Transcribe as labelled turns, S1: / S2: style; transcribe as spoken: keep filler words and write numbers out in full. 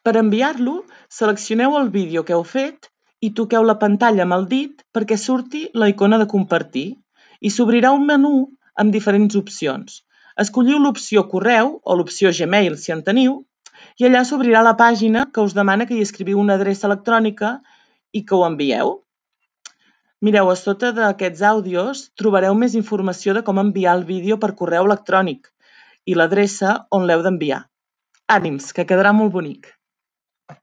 S1: Per enviar-lo, seleccioneu el vídeo que heu fet i toqueu la pantalla amb el dit perquè surti la icona de compartir i s'obrirà un menú amb diferents opcions. Escolliu l'opció correu o l'opció Gmail si en teniu i allà s'obrirà la pàgina que us demana que hi escriviu una adreça electrònica i que ho envieu. Mireu, a sota d'aquests àudios trobareu més informació de com enviar el vídeo per correu electrònic i l'adreça on l'heu d'enviar. Ànims, que quedarà molt bonic!